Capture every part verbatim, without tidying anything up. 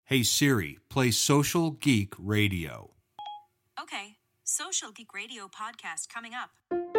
Hey Siri, play Social Geek Radio. Okay, Social Geek Radio podcast coming up.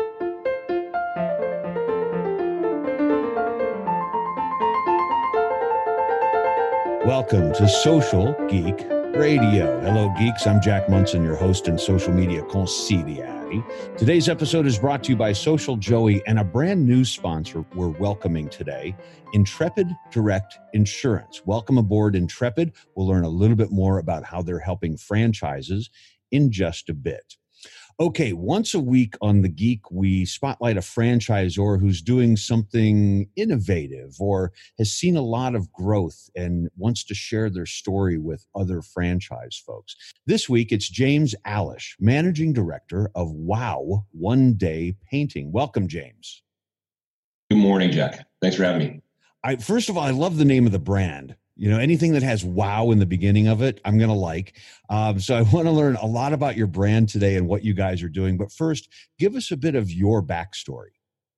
Welcome to Social Geek Radio. Hello, geeks. I'm Jack Munson, your host and social media consigliere. Today's episode is brought to you by Social Joey and a brand new sponsor we're welcoming today, Intrepid Direct Insurance. Welcome aboard, Intrepid. We'll learn a little bit more about how they're helping franchises in just a bit. Okay, once a week on The Geek, we spotlight a franchisor who's doing something innovative or has seen a lot of growth and wants to share their story with other franchise folks. This week, it's James Alish, Managing Director of Wow One Day Painting. Welcome, James. Good morning, Jack. Thanks for having me. I, first of all, I love the name of the brand. You know, anything that has wow in the beginning of it, I'm going to like. Um, so I want to learn a lot about your brand today and what you guys are doing. But first, give us a bit of your backstory.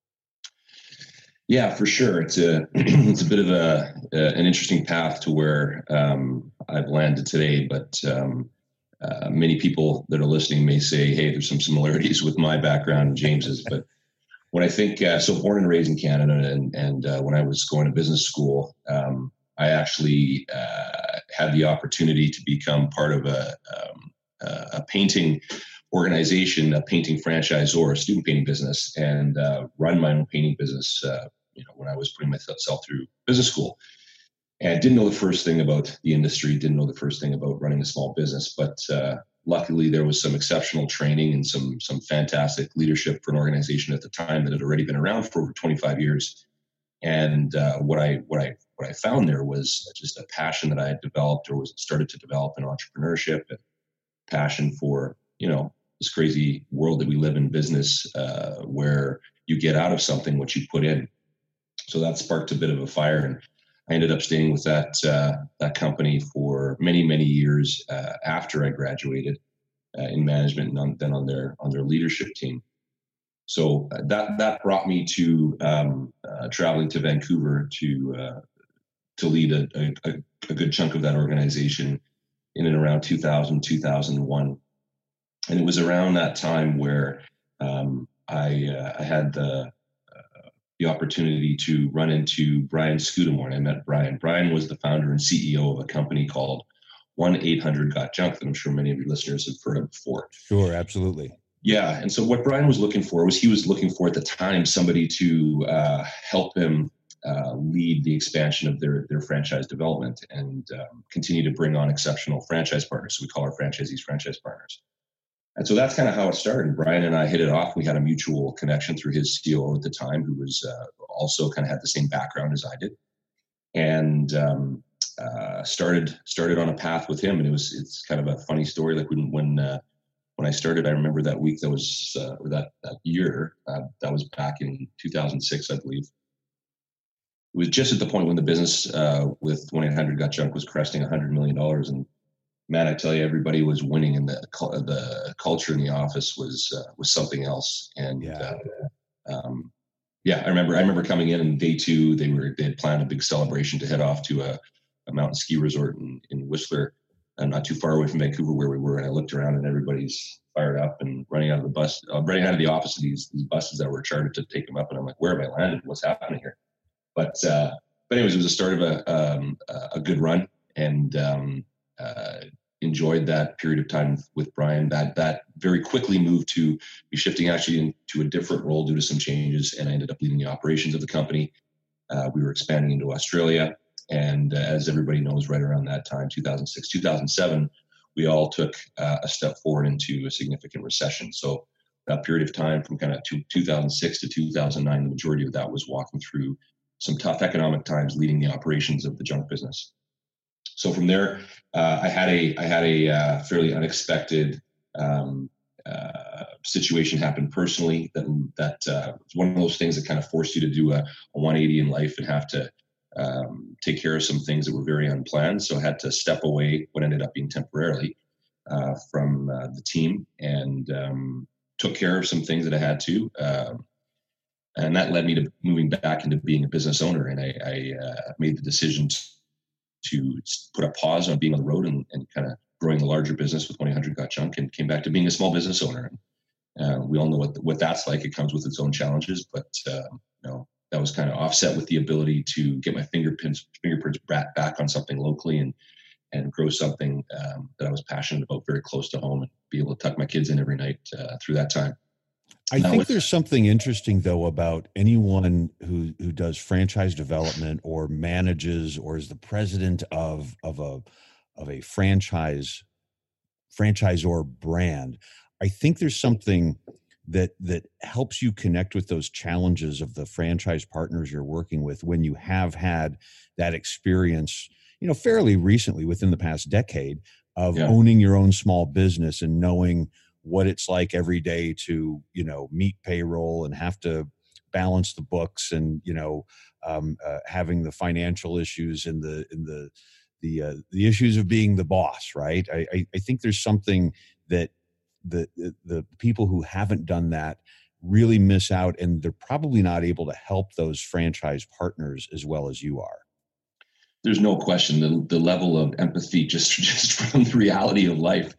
Yeah, for sure. It's a it's a bit of a, a an interesting path to where um, I've landed today. But um, uh, many people that are listening may say, "Hey, there's some similarities with my background and James's." But when I think uh, so, born and raised in Canada, and and uh, when I was going to business school. Um, I actually uh, had the opportunity to become part of a, um, a painting organization, a painting franchisor, a student painting business, and uh, run my own painting business. Uh, you know, when I was putting myself through business school, and didn't know the first thing about the industry, didn't know the first thing about running a small business, but uh, luckily there was some exceptional training and some some fantastic leadership for an organization at the time that had already been around for over twenty-five years. And uh, what I what I what I found there was just a passion that I had developed, or was started to develop in entrepreneurship, and passion for you know this crazy world that we live in business, uh, where you get out of something what you put in. So that sparked a bit of a fire, and I ended up staying with that uh, that company for many many years uh, after I graduated uh, in management, and on, then on their on their leadership team. So that that brought me to um, uh, traveling to Vancouver to uh, to lead a, a, a good chunk of that organization in and around two thousand, two thousand one. And it was around that time where um, I, uh, I had the uh, the opportunity to run into Brian Scudamore, and I met Brian. Brian was the founder and C E O of a company called one eight hundred got junk that I'm sure many of your listeners have heard of before. Sure, absolutely. Yeah. And so what Brian was looking for was he was looking for at the time somebody to uh, help him uh, lead the expansion of their their franchise development and um, continue to bring on exceptional franchise partners. So we call our franchisees franchise partners. And so that's kind of how it started. Brian and I hit it off. We had a mutual connection through his C O O at the time, who was uh, also kind of had the same background as I did, and um, uh, started started on a path with him. And it was it's kind of a funny story. Like when when uh, When I started, I remember that week that was, uh, or that, that year, uh, that was back in two thousand six, I believe. It was just at the point when the business uh, with one eight hundred got junk was cresting one hundred million dollars. And man, I tell you, everybody was winning, and the the culture in the office was uh, was something else. And yeah. Uh, um, yeah, I remember I remember coming in, and day two, they were they had planned a big celebration to head off to a, a mountain ski resort in, in Whistler. I'm not too far away from Vancouver where we were, and I looked around and everybody's fired up and running out of the bus, uh, running out of the office of these, these buses that were chartered to take them up. And I'm like, where have I landed? What's happening here? But, uh, but anyways, it was the start of a, um, a good run, and um, uh, enjoyed that period of time with Brian. That that very quickly moved to be shifting actually into a different role due to some changes, and I ended up leading the operations of the company. Uh, we were expanding into Australia. And uh, as everybody knows, right around that time, two thousand six, two thousand seven, we all took uh, a step forward into a significant recession. So that period of time from kind of two thousand six to two thousand nine, the majority of that was walking through some tough economic times, leading the operations of the junk business. So from there, uh, I had a I had a uh, fairly unexpected um, uh, situation happen personally. That that uh, was one of those things that kind of forced you to do a, a one eighty in life and have to Um, take care of some things that were very unplanned. So I had to step away, what ended up being temporarily, uh, from uh, the team, and um, took care of some things that I had to. Uh, and that led me to moving back into being a business owner. And I, I uh, made the decision to put a pause on being on the road and, and kind of growing the larger business with one eight hundred got junk, and came back to being a small business owner. Uh, we all know what what that's like. It comes with its own challenges, but uh, you know, that was kind of offset with the ability to get my fingerprints fingerprints back on something locally and and grow something um, that I was passionate about very close to home, and be able to tuck my kids in every night uh, through that time. I think with, there's something interesting though about anyone who who does franchise development or manages or is the president of of a of a franchise franchisor brand. I think there's something that that helps you connect with those challenges of the franchise partners you're working with when you have had that experience, you know, fairly recently within the past decade of yeah. owning your own small business and knowing what it's like every day to, you know, meet payroll and have to balance the books and, you know, um, uh, having the financial issues and the, in the, the, uh, the issues of being the boss, right? I, I, I think there's something that the, the, the people who haven't done that really miss out, and they're probably not able to help those franchise partners as well as you are. There's no question the, the level of empathy just, just from the reality of life.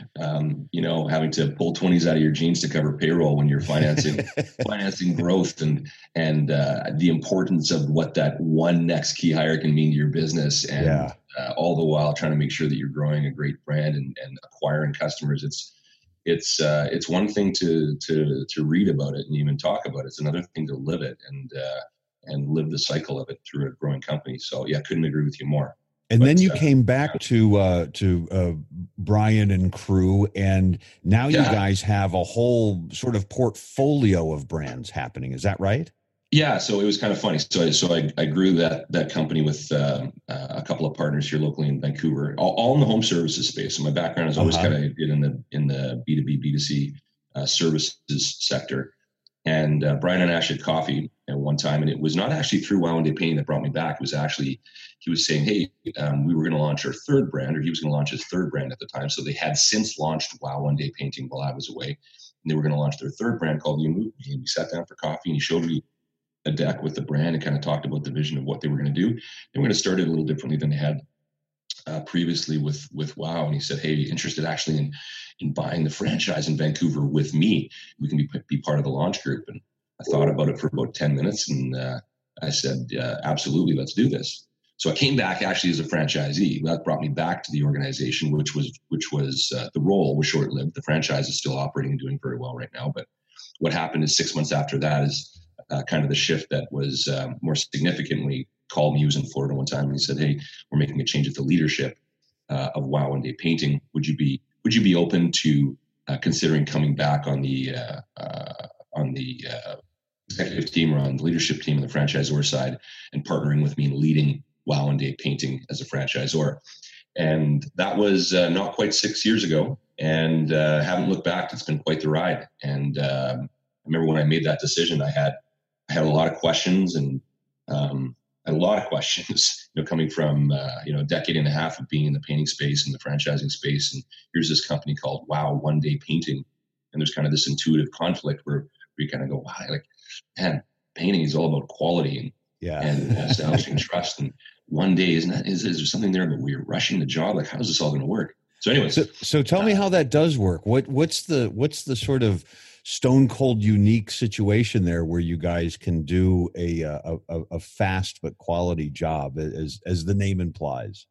Um, you know, having to pull twenties out of your jeans to cover payroll when you're financing financing growth, and and uh, the importance of what that one next key hire can mean to your business, and yeah. uh, all the while trying to make sure that you're growing a great brand and, and acquiring customers. It's it's uh, it's one thing to to to read about it and even talk about it. It's another thing to live it and uh, and live the cycle of it through a growing company. So yeah, couldn't agree with you more. And but, then you uh, came back yeah. to uh, to uh, Brian and crew, and now you yeah. guys have a whole sort of portfolio of brands happening. Is that right? Yeah. So it was kind of funny. So I, so I, I grew that that company with um, uh, a couple of partners here locally in Vancouver, all, all in the home services space. So my background is always uh-huh. kind of in the in the B two B, B two C uh, services sector. And uh, Brian and Ash had coffee at one time, and it was not actually through Wow One Day Painting that brought me back. It was actually, he was saying, hey, um, we were going to launch our third brand, or he was going to launch his third brand at the time. So they had since launched Wow One Day Painting while I was away. And they were going to launch their third brand called Yumu. And we sat down for coffee, and he showed me a deck with the brand and kind of talked about the vision of what they were going to do. They were going to start it a little differently than they had uh, previously with, with Wow. And he said, hey, interested actually in, in buying the franchise in Vancouver with me. We can be, be part of the launch group. And I thought about it for about ten minutes, and uh, I said, uh, absolutely, let's do this. So I came back actually as a franchisee. That brought me back to the organization, which was which was uh, the role was short-lived. The franchise is still operating and doing very well right now. But what happened is six months after that is uh, kind of the shift that was um, more significantly called me. He was in Florida one time, and he said, hey, we're making a change at the leadership uh, of Wow One Day Painting. Would you be would you be open to uh, considering coming back on the uh, uh, on the uh, executive team or on the leadership team on the franchisor side and partnering with me and leading Wow One Day Painting as a franchisor? And that was uh, not quite six years ago, and uh, haven't looked back. It's been quite the ride. And um, I remember when I made that decision, I had I had a lot of questions and um, a lot of questions, you know, coming from uh, you know a decade and a half of being in the painting space and the franchising space. And here's this company called Wow One Day Painting, and there's kind of this intuitive conflict where we kind of go, wow, like, man, painting is all about quality and yeah, and establishing trust. And one day, isn't that, is, is there something there, but we're rushing the job? Like, how is this all going to work? So anyways. So, so tell uh, me how that does work. What, what's the, what's the sort of stone cold unique situation there where you guys can do a, a, a, a fast but quality job, as, as the name implies?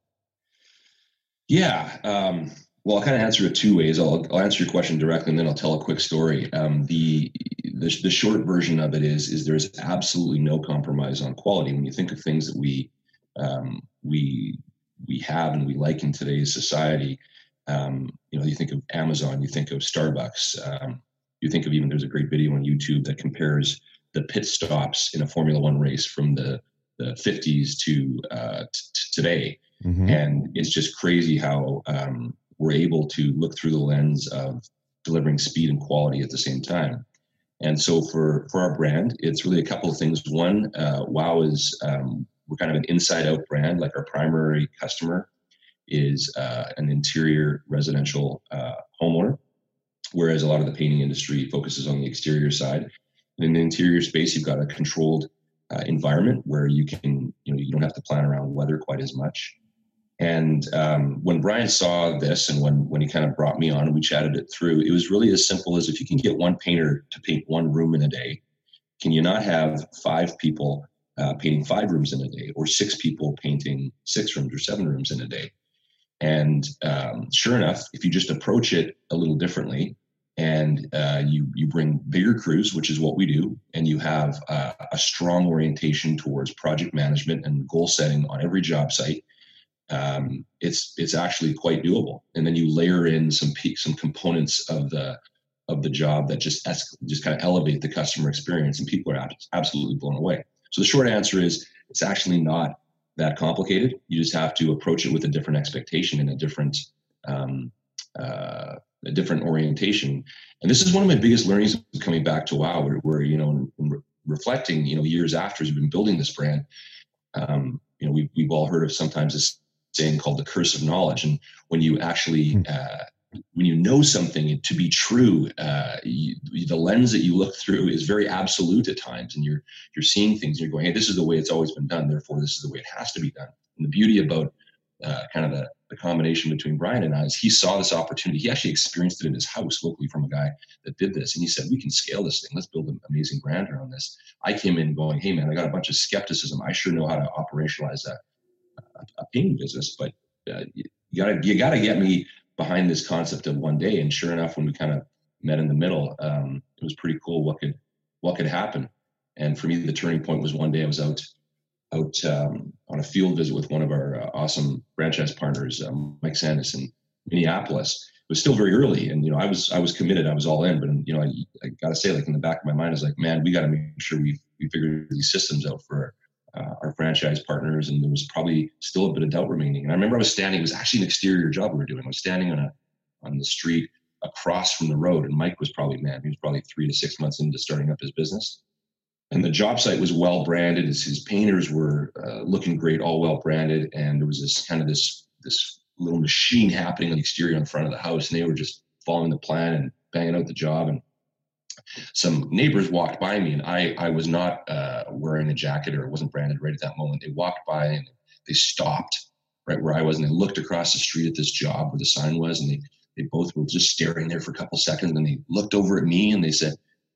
Yeah. Um, Well, I'll kind of answer it two ways. I'll, I'll answer your question directly, and then I'll tell a quick story. Um, the, the the short version of it is is there's absolutely no compromise on quality. When you think of things that we um, we we have and we like in today's society, um, you know, you think of Amazon, you think of Starbucks, um, you think of even there's a great video on YouTube that compares the pit stops in a Formula One race from the the fifties to uh, t- t- today, mm-hmm. and it's just crazy how um, we're able to look through the lens of delivering speed and quality at the same time. And so for, for our brand, it's really a couple of things. One, uh, Wow is, um, we're kind of an inside out brand. Like our primary customer is uh, an interior residential uh, homeowner, whereas a lot of the painting industry focuses on the exterior side. And in the interior space, you've got a controlled uh, environment where you can, you know, you don't have to plan around weather quite as much. And um, when Brian saw this, and when when he kind of brought me on and we chatted it through, it was really as simple as, if you can get one painter to paint one room in a day, can you not have five people uh, painting five rooms in a day, or six people painting six rooms or seven rooms in a day? And um, sure enough, if you just approach it a little differently, and uh, you you bring bigger crews, which is what we do, and you have uh, a strong orientation towards project management and goal setting on every job site, um, it's it's actually quite doable. And then you layer in some some components of the of the job that just just kind of elevate the customer experience, and people are absolutely blown away. So the short answer is, it's actually not that complicated. You just have to approach it with a different expectation and a different um, uh, a different orientation. And this is one of my biggest learnings coming back to WOW, where, where you know, re- reflecting, you know, years after as we've been building this brand, um, you know, we've, we've all heard of sometimes this saying called the curse of knowledge. And when you actually, uh, when you know something to be true, uh, you, the lens that you look through is very absolute at times, and you're you're seeing things and you're going, hey, this is the way it's always been done, therefore this is the way it has to be done. And the beauty about uh, kind of the, the combination between Brian and I is, he saw this opportunity. He actually experienced it in his house locally from a guy that did this, and he said, we can scale this thing. Let's build an amazing brand around this. I came in going, hey man, I got a bunch of skepticism. I sure know how to operationalize a, a, a painting business, but uh, you gotta you gotta get me behind this concept of one day. And sure enough, when we kind of met in the middle, um, it was pretty cool what could what could happen. And for me, the turning point was one day I was out out um, on a field visit with one of our uh, awesome franchise partners, um, Mike Sandus, in Minneapolis. It was still very early, and you know I was I was committed, I was all in. But you know I, I got to say, like in the back of my mind, I was like, man, we got to make sure we we figure these systems out for Uh, our franchise partners, and there was probably still a bit of doubt remaining. And I remember I was standing, it was actually an exterior job we were doing. I was standing on a on the street across from the road, and Mike was probably, man, he was probably three to six months into starting up his business. And the job site was well branded. His, his painters were uh, looking great, all well branded. And there was this kind of this this little machine happening on the exterior in front of the house, and they were just following the plan and banging out the job. And some neighbors walked by me, and I, I was not uh, wearing a jacket, or it wasn't branded right at that moment. They walked by and they stopped right where I was, and they looked across the street at this job where the sign was, and they, they both were just staring there for a couple seconds, and they looked over at me and they said,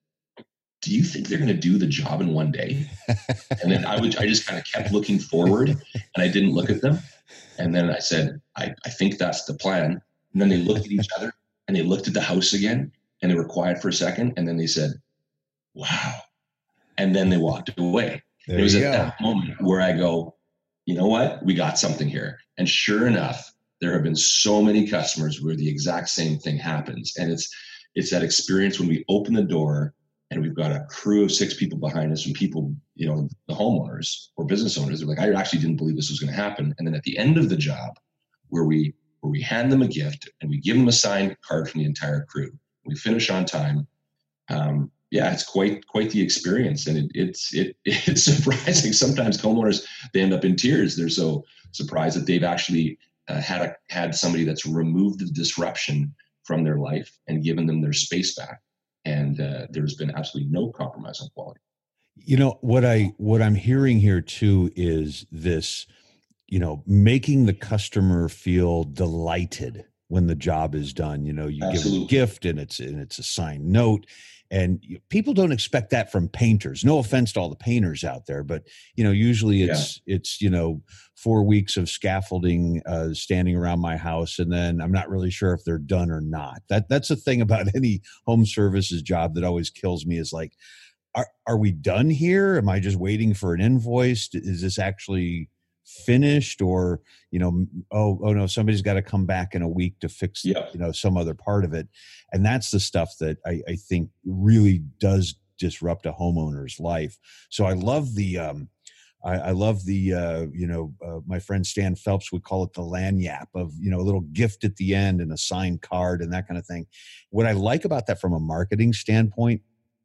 do you think they're going to do the job in one day? And then I would, I just kind of kept looking forward, and I didn't look at them. And then I said, I, I think that's the plan. And then they looked at each other, and they looked at the house again. And they were quiet for a second, and then they said, wow. And then they walked away. There it was at go. That moment where I go, you know what? We got something here. And sure enough, there have been so many customers where the exact same thing happens. And it's it's that experience when we open the door and we've got a crew of six people behind us, and people, you know, the homeowners or business owners, they're like, I actually didn't believe this was going to happen. And then at the end of the job, where we where we hand them a gift and we give them a signed card from the entire crew, we finish on time. Um, yeah, it's quite quite the experience, and it, it's it it's surprising. Sometimes homeowners, they end up in tears. They're so surprised that they've actually uh, had a had somebody that's removed the disruption from their life and given them their space back, and uh, there's been absolutely no compromise on quality. You know what I what I'm hearing here too is this, you know, making the customer feel delighted when the job is done. You know, you Absolutely. Give them a gift, and it's and it's a signed note, and you, people don't expect that from painters. No offense to all the painters out there, but you know, usually it's yeah. it's you know four weeks of scaffolding uh, standing around my house, and then I'm not really sure if they're done or not. That that's the thing about any home services job that always kills me is like, are are we done here? Am I just waiting for an invoice? Is this actually finished? Or, you know, oh, oh no, somebody's got to come back in a week to fix, yeah. you know, some other part of it. And that's the stuff that I, I think really does disrupt a homeowner's life. So I love the, um, I, I love the, uh, you know, uh, my friend Stan Phelps would call it the lanyap of, you know, a little gift at the end and a signed card and that kind of thing. What I like about that from a marketing standpoint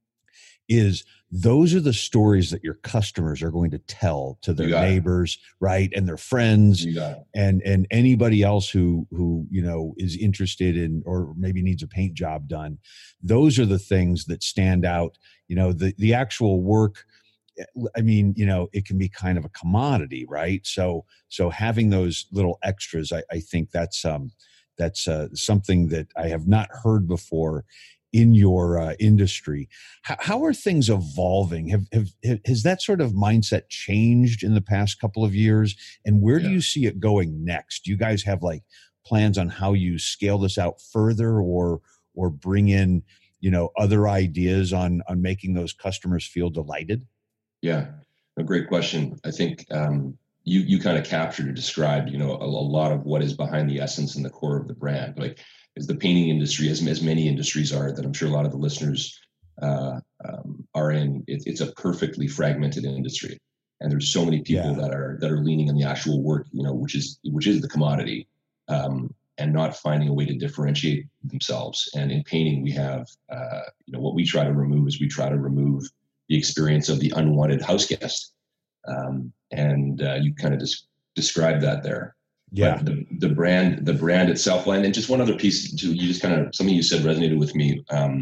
is those are the stories that your customers are going to tell to their neighbors, it. right, and their friends, and and anybody else who who you know is interested in or maybe needs a paint job done. Those are the things that stand out. You know, the the actual work I mean, you know, it can be kind of a commodity, right? So, so having those little extras, I, I think that's um, that's uh, something that I have not heard before in your uh, industry. How, how are things evolving? Have, have has that sort of mindset changed in the past couple of years? And where Yeah. do you see it going next? Do you guys have like plans on how you scale this out further, or or bring in, you know, other ideas on on making those customers feel delighted? Yeah, a great question. I think um, you you kind of captured or described, you know, a, a lot of what is behind the essence and the core of the brand. Like, as the painting industry, as as many industries are that I'm sure a lot of the listeners uh, um, are in, it, it's a perfectly fragmented industry, and there's so many people Yeah. that are that are leaning on the actual work, you know, which is which is the commodity, um, and not finding a way to differentiate themselves. And in painting, we have, uh, you know, what we try to remove is we try to remove the experience of the unwanted house guest. Um, and uh, you kind of just described that there. Yeah. But the, the brand, the brand itself, and, and just one other piece too, you just kind of, something you said resonated with me um,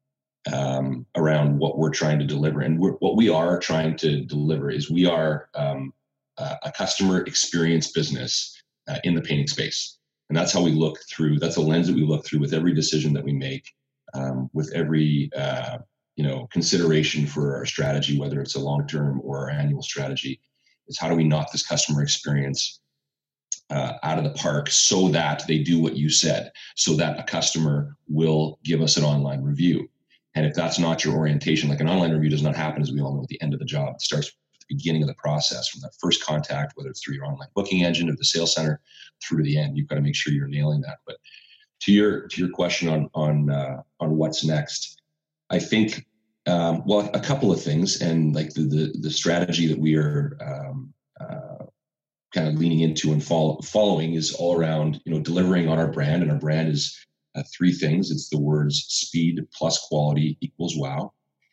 um, around what we're trying to deliver. And we're, what we are trying to deliver is we are um, uh, a customer experience business uh, in the painting space. And that's how we look through, that's a lens that we look through with every decision that we make, um, with every, uh, you know, consideration for our strategy, whether it's a long-term or our annual strategy, is how do we knock this customer experience uh, out of the park so that they do what you said, so that a customer will give us an online review. And if that's not your orientation, like an online review does not happen, as we all know, at the end of the job. It starts at the beginning of the process, from that first contact, whether it's through your online booking engine or the sales center, through to the end. You've got to make sure you're nailing that. But to your to your question on on uh, on what's next, I think, um, well, a couple of things, and like the the, the strategy that we are um, uh, kind of leaning into and follow, following is all around, you know, delivering on our brand, and our brand is uh, three things. It's the words speed plus quality equals wow,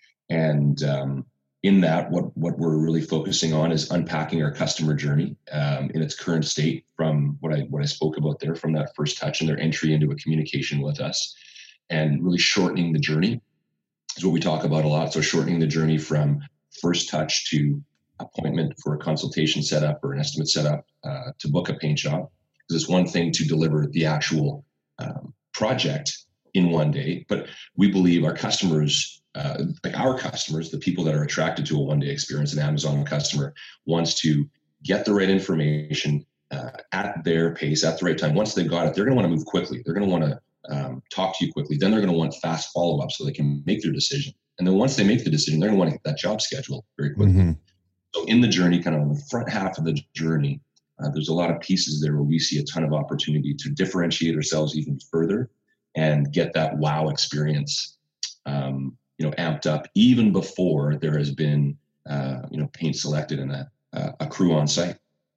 and um, in that, what what we're really focusing on is unpacking our customer journey um, in its current state, from what I what I spoke about there, from that first touch and their entry into a communication with us, and really shortening the journey is what we talk about a lot. So shortening the journey from first touch to appointment for a consultation setup or an estimate setup uh, to book a paint job. Because it's one thing to deliver the actual um, project in one day, but we believe our customers, uh, like our customers, the people that are attracted to a one-day experience, an Amazon customer wants to get the right information uh, at their pace, at the right time. Once they've got it, they're going to want to move quickly. They're going to want to um, talk to you quickly. Then they're going to want fast follow-up so they can make their decision. And then once they make the decision, they're going to want to get that job scheduled very quickly. Mm-hmm. So in the journey, kind of on the front half of the journey, uh, there's a lot of pieces there where we see a ton of opportunity to differentiate ourselves even further and get that wow experience, um, you know, amped up even before there has been, uh, you know, paint selected and a, a crew on site.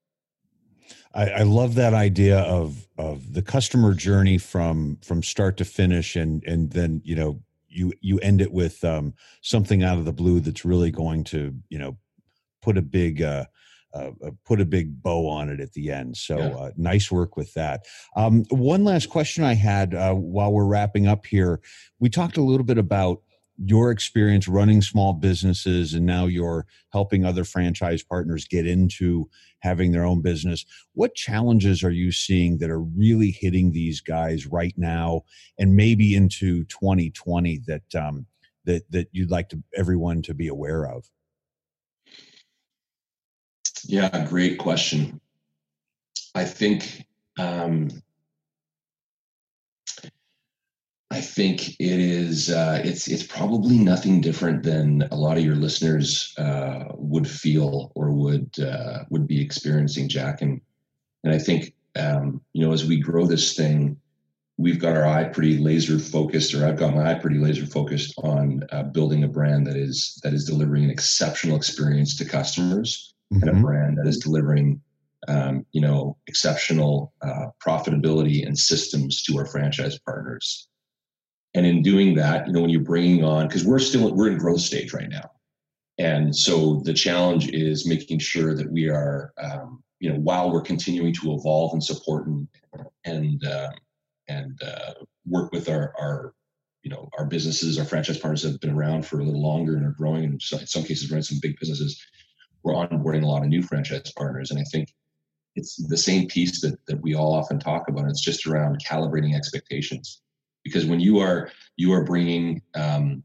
I, I love that idea of of the customer journey from from start to finish, and and then, you know, you you end it with um, something out of the blue that's really going to, you know, put a big uh, uh, put a big bow on it at the end. So yeah. uh, nice work with that. Um, one last question I had uh, while we're wrapping up here. We talked a little bit about your experience running small businesses, and now you're helping other franchise partners get into having their own business. What challenges are you seeing that are really hitting these guys right now, and maybe into twenty twenty, that um, that that you'd like to everyone to be aware of? Yeah, great question. I think um, I think it is. Uh, it's it's probably nothing different than a lot of your listeners uh, would feel or would uh, would be experiencing, Jack. And and I think um, you know, as we grow this thing, we've got our eye pretty laser focused, or I've got my eye pretty laser focused on uh, building a brand that is that is delivering an exceptional experience to customers. Mm-hmm. And a brand that is delivering, um, you know, exceptional uh, profitability and systems to our franchise partners. And in doing that, you know, when you're bringing on, because we're still we're in growth stage right now, and so the challenge is making sure that we are, um, you know, while we're continuing to evolve and support and and uh, and uh, work with our our you know, our businesses, our franchise partners have been around for a little longer and are growing, and in some cases running some big businesses. We're onboarding a lot of new franchise partners. And I think it's the same piece that, that we all often talk about. It's just around calibrating expectations, because when you are, you are bringing um,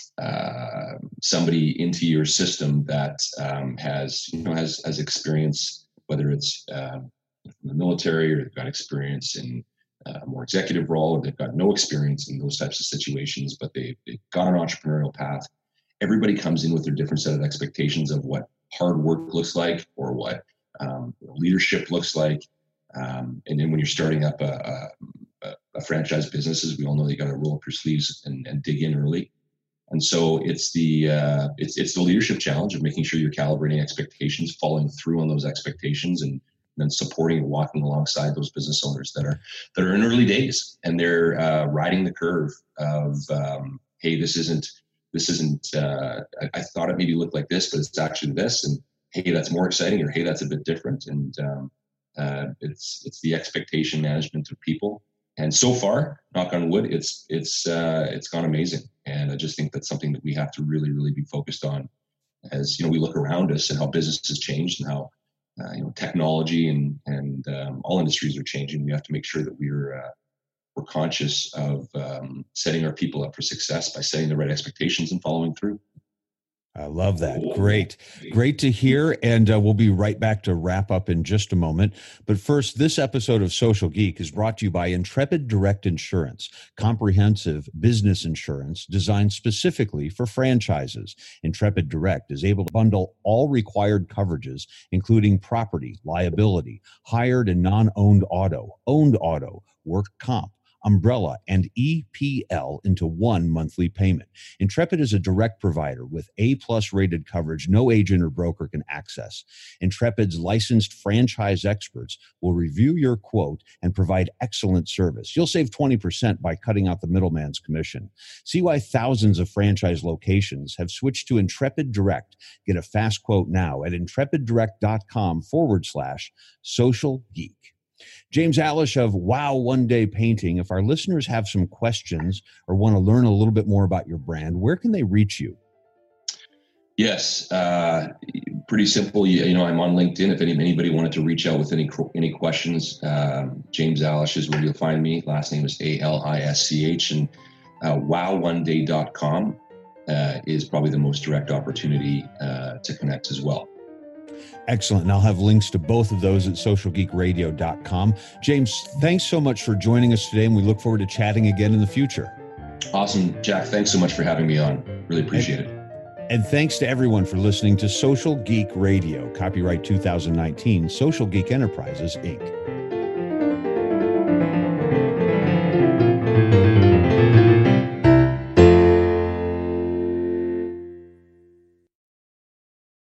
uh, somebody into your system that um, has, you know, has, has experience, whether it's uh, from the military, or they've got experience in a more executive role, or they've got no experience in those types of situations, but they, they've got an entrepreneurial path. Everybody comes in with their different set of expectations of what hard work looks like, or what um, leadership looks like. Um, and then when you're starting up a, a, a franchise business, as we all know, you got to roll up your sleeves and, and dig in early. And so it's the uh, it's it's the leadership challenge of making sure you're calibrating expectations, following through on those expectations, and then supporting and walking alongside those business owners that are that are in early days, and they're uh, riding the curve of um, hey, this isn't this isn't uh, I, I thought it maybe looked like this, but it's actually this, and hey, that's more exciting, or hey, that's a bit different. And um, uh, it's it's the expectation management of people. And so far, knock on wood, it's it's uh, it's gone amazing. And I just think that's something that we have to really really be focused on, as you know, we look around us and how business has changed, and how Uh, you know, technology and and um, all industries are changing. We have to make sure that we're uh, we're conscious of um, setting our people up for success by setting the right expectations and following through. I love that. Great. Great to hear. And uh, we'll be right back to wrap up in just a moment. But first, this episode of Social Geek is brought to you by Intrepid Direct Insurance, comprehensive business insurance designed specifically for franchises. Intrepid Direct is able to bundle all required coverages, including property, liability, hired and non-owned auto, owned auto, work comp, umbrella, and E P L into one monthly payment. Intrepid is a direct provider with A-plus rated coverage no agent or broker can access. Intrepid's licensed franchise experts will review your quote and provide excellent service. You'll save twenty percent by cutting out the middleman's commission. See why thousands of franchise locations have switched to Intrepid Direct. Get a fast quote now at intrepiddirect.com forward slash social geek. James Alish of Wow One Day Painting. If our listeners have some questions or want to learn a little bit more about your brand, where can they reach you? Yes, uh, pretty simple. You, you know, I'm on LinkedIn. If any, anybody wanted to reach out with any any questions, um, James Alish is where you'll find me. Last name is A L I S C H, and uh, wow one day dot com uh, is probably the most direct opportunity uh, to connect as well. Excellent. And I'll have links to both of those at social geek radio dot com. James, thanks so much for joining us today, and we look forward to chatting again in the future. Awesome. Jack, thanks so much for having me on. Really appreciate and, it. And thanks to everyone for listening to Social Geek Radio, copyright two thousand nineteen, Social Geek Enterprises, Incorporated.